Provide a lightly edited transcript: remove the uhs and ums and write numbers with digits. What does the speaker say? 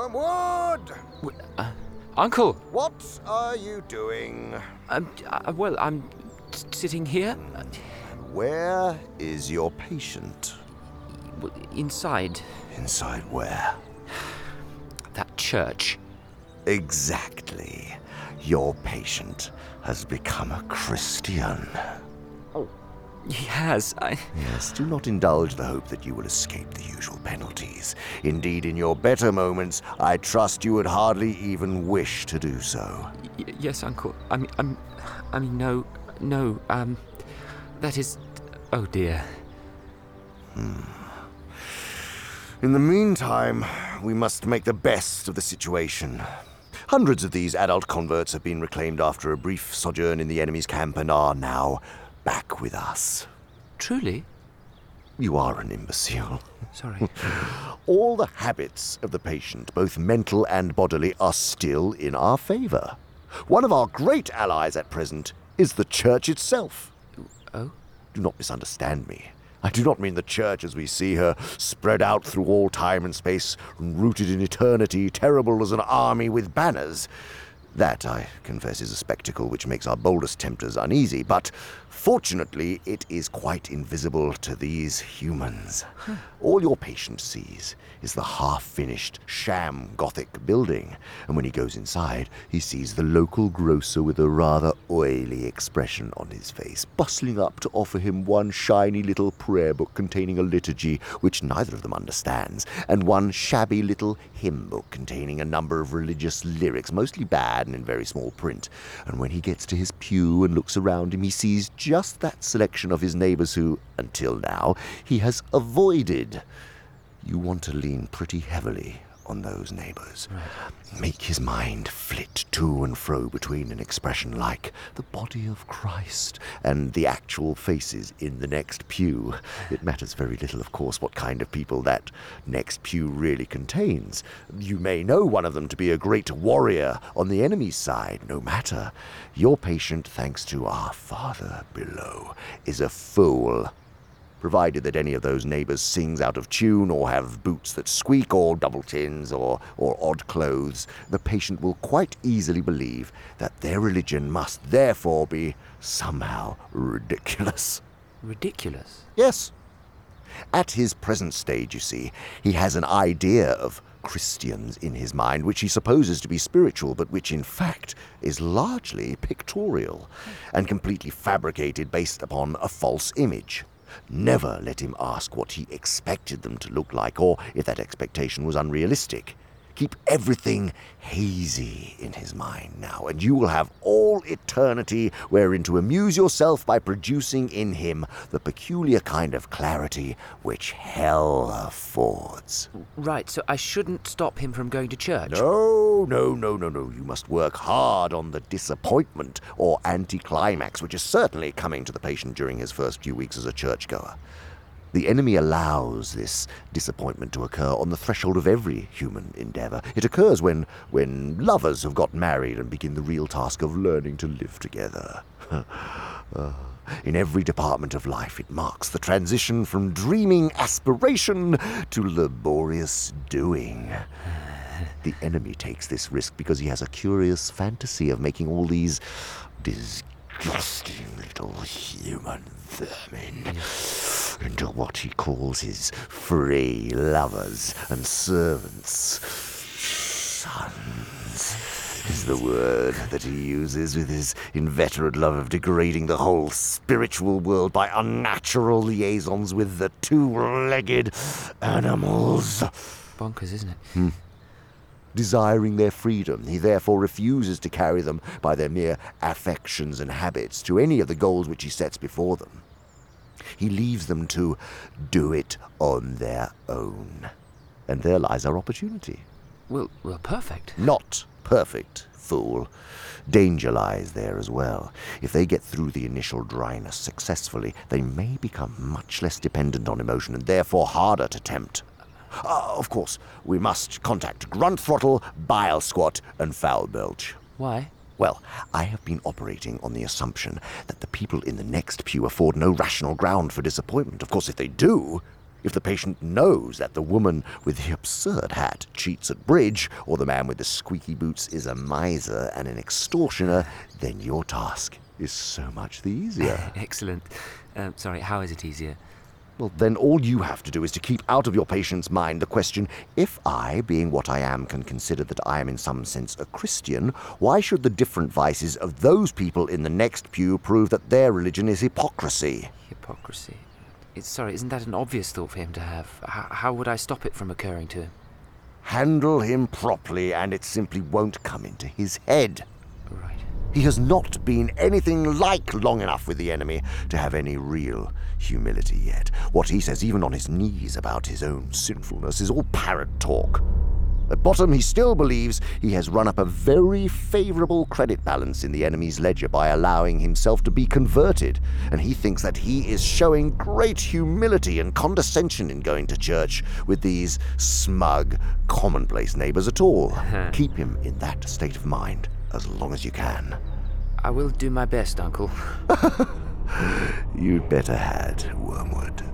Wormwood! Uncle! What are you doing? I'm sitting here. Where is your patient? Inside. Inside where? That church. Exactly. Your patient has become a Christian. He has. Yes, do not indulge the hope that you will escape the usual penalties. Indeed, in your better moments, I trust you would hardly even wish to do so. Yes, Uncle. No. That is... Oh, dear. In the meantime, we must make the best of the situation. Hundreds of these adult converts have been reclaimed after a brief sojourn in the enemy's camp and are now back with us. Truly? You are an imbecile. Sorry. All the habits of the patient, both mental and bodily, are still in our favor. One of our great allies at present is the church itself. Oh? Do not misunderstand me. I do not mean the church as we see her, spread out through all time and space, rooted in eternity, terrible as an army with banners. That, I confess, is a spectacle which makes our boldest tempters uneasy, but fortunately it is quite invisible to these humans. All your patient sees is the half-finished sham Gothic building, and when he goes inside, he sees the local grocer with a rather oily expression on his face, bustling up to offer him one shiny little prayer book containing a liturgy which neither of them understands, and one shabby little hymn book containing a number of religious lyrics, mostly bad and in very small print. And when he gets to his pew and looks around him, he sees just that selection of his neighbors who, until now, he has avoided. You want to lean pretty heavily on those neighbors. Right. Make his mind flit to and fro between an expression like the body of Christ and the actual faces in the next pew. It matters very little, of course, what kind of people that next pew really contains. You may know one of them to be a great warrior on the enemy's side. No matter. Your patient, thanks to our Father below, is a fool. Provided that any of those neighbors sings out of tune, or have boots that squeak, or double chins, or odd clothes, the patient will quite easily believe that their religion must therefore be somehow ridiculous. Ridiculous? Yes. At his present stage, you see, he has an idea of Christians in his mind, which he supposes to be spiritual, but which in fact is largely pictorial, and completely fabricated based upon a false image. Never let him ask what he expected them to look like, or if that expectation was unrealistic. Keep everything hazy in his mind now, and you will have all eternity wherein to amuse yourself by producing in him the peculiar kind of clarity which hell affords. Right, so I shouldn't stop him from going to church? No. You must work hard on the disappointment or anticlimax, which is certainly coming to the patient during his first few weeks as a churchgoer. The enemy allows this disappointment to occur on the threshold of every human endeavor. It occurs when lovers have got married and begin the real task of learning to live together. In every department of life, it marks the transition from dreaming aspiration to laborious doing. The enemy takes this risk because he has a curious fantasy of making all these disgusting little human vermin into what he calls his free lovers and servants. Sons is the word that he uses, with his inveterate love of degrading the whole spiritual world by unnatural liaisons with the two-legged animals. Bonkers, isn't it? Desiring their freedom, he therefore refuses to carry them by their mere affections and habits to any of the goals which he sets before them. He leaves them to do it on their own. And there lies our opportunity. Well, perfect. Not perfect, fool. Danger lies there as well. If they get through the initial dryness successfully, they may become much less dependent on emotion and therefore harder to tempt. Of course, we must contact Grunt Throttle, Bile Squat, and Foul Belch. Why? Well, I have been operating on the assumption that the people in the next pew afford no rational ground for disappointment. Of course, if they do, If the patient knows that the woman with the absurd hat cheats at bridge, or the man with the squeaky boots is a miser and an extortioner, then your task is so much the easier. Excellent. Sorry, how is it easier? Well, then all you have to do is to keep out of your patient's mind the question, if I, being what I am, can consider that I am in some sense a Christian, why should the different vices of those people in the next pew prove that their religion is hypocrisy? Hypocrisy. Sorry, isn't that an obvious thought for him to have? How would I stop it from occurring to him? Handle him properly, and it simply won't come into his head. Right. He has not been anything like long enough with the enemy to have any real humility yet. What he says, even on his knees, about his own sinfulness is all parrot talk. At bottom, he still believes he has run up a very favorable credit balance in the enemy's ledger by allowing himself to be converted, and he thinks that he is showing great humility and condescension in going to church with these smug, commonplace neighbors at all. Keep him in that state of mind as long as you can. I will do my best, Uncle. You'd better had, Wormwood.